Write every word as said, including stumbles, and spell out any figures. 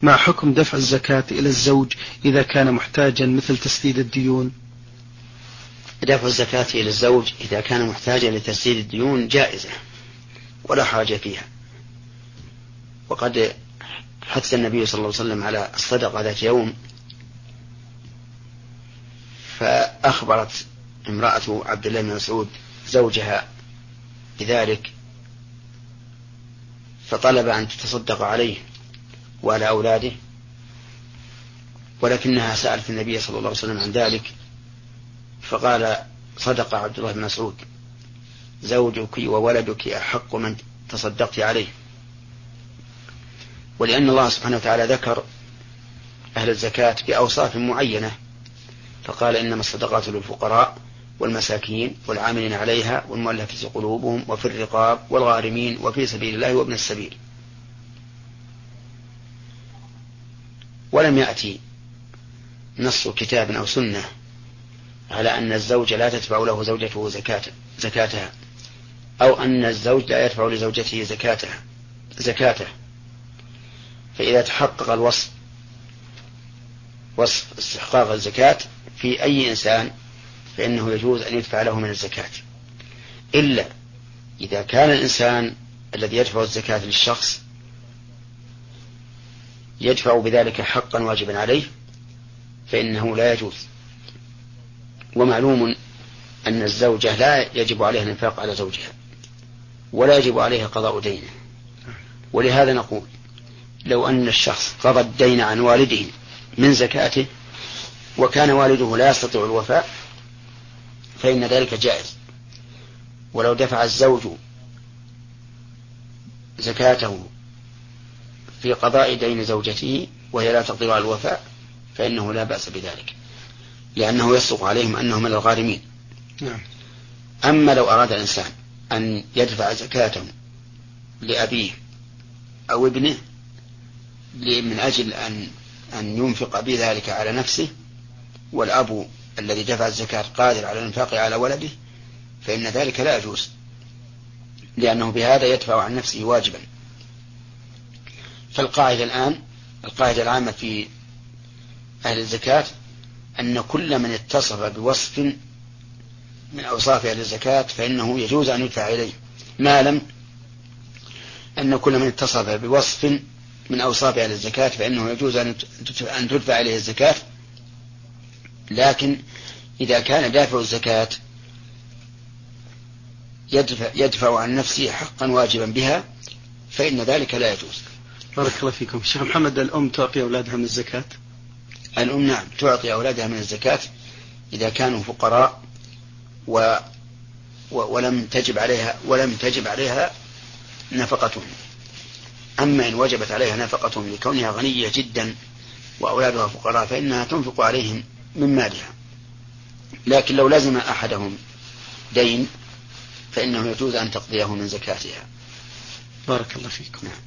ما حكم دفع الزكاة إلى الزوج إذا كان محتاجا مثل تسديد الديون؟ دفع الزكاة إلى الزوج إذا كان محتاجا لتسديد الديون جائزة ولا حاجة فيها، وقد حث النبي صلى الله عليه وسلم على الصدقة ذات يوم، فأخبرت امرأة عبد الله بن مسعود زوجها بذلك فطلب أن تتصدق عليه وعلى أولاده، ولكنها سألت النبي صلى الله عليه وسلم عن ذلك فقال: صدق عبد الله بن مسعود، زوجك وولدك أحق من تصدقت عليه. ولأن الله سبحانه وتعالى ذكر أهل الزكاة بأوصاف معينة، فقال: إنما الصدقات للفقراء والمساكين والعاملين عليها والمؤلفة قلوبهم وفي الرقاب والغارمين وفي سبيل الله وابن السبيل. ولم يأتي نص كتاب أو سنة على أن الزوج لا تدفع له زوجته زكاة زكاتها، أو أن الزوج لا يدفع لزوجته زكاتها زكاته. فإذا تحقق الوصف وصف استحقاق الزكاة في أي إنسان فإنه يجوز أن يدفع له من الزكاة، إلا إذا كان الإنسان الذي يدفع الزكاة للشخص يدفع بذلك حقا واجبا عليه فإنه لا يجوز. ومعلوم أن الزوجة لا يجب عليها الإنفاق على زوجها ولا يجب عليها قضاء دينه، ولهذا نقول: لو أن الشخص قضى الدين عن والده من زكاته وكان والده لا يستطيع الوفاء فإن ذلك جائز. ولو دفع الزوج زكاته في قضاء دين زوجته وهي لا تقدر على الوفاء فإنه لا بأس بذلك، لأنه يصدق عليهم أنهم من الغارمين. نعم. أما لو أراد الإنسان أن يدفع زكاته لأبيه أو ابنه من أجل أن أن ينفق بذلك على نفسه، والأب الذي دفع الزكاة قادر على الإنفاق على ولده، فإن ذلك لا يجوز، لأنه بهذا يدفع عن نفسه واجبا. فالقاعدة الآن القاعدة العامة في أهل الزكاة أن كل من اتصف بوصف من أوصاف أهل الزكاة فإنه يجوز أن يدفع إليه، ما لم أن كل من اتصف بوصف من أوصاف أهل الزكاة فإنه يجوز أن تدفع إليه الزكاة. لكن إذا كان دافع الزكاة يدفع, يدفع عن نفسه حقا واجبا بها فإن ذلك لا يجوز. بارك الله فيكم. شيخ محمد، الأم تعطي أولادها من الزكاة؟ الأم نعم تعطي أولادها من الزكاة إذا كانوا فقراء و ولم تجب عليها ولم تجب عليها نفقتهم. أما إن وجبت عليها نفقتهم لكونها غنية جدا وأولادها فقراء فإنها تنفق عليهم من مالها. لكن لو لزم أحدهم دين فإنه يجوز أن تقضيه من زكاتها. بارك الله فيكم.